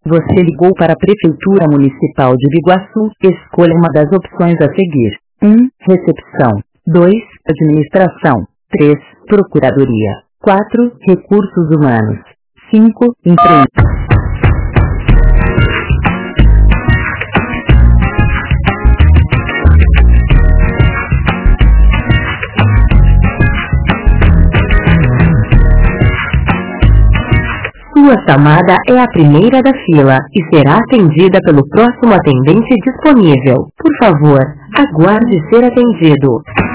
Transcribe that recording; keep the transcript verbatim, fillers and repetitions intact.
Você ligou para a Prefeitura Municipal de Biguaçu. Escolha uma das opções a seguir. um. Recepção. dois. Administração. três. Procuradoria. quatro. Recursos Humanos. cinco. Emprego. Sua chamada é a primeira da fila e será atendida pelo próximo atendente disponível. Por favor, aguarde ser atendido.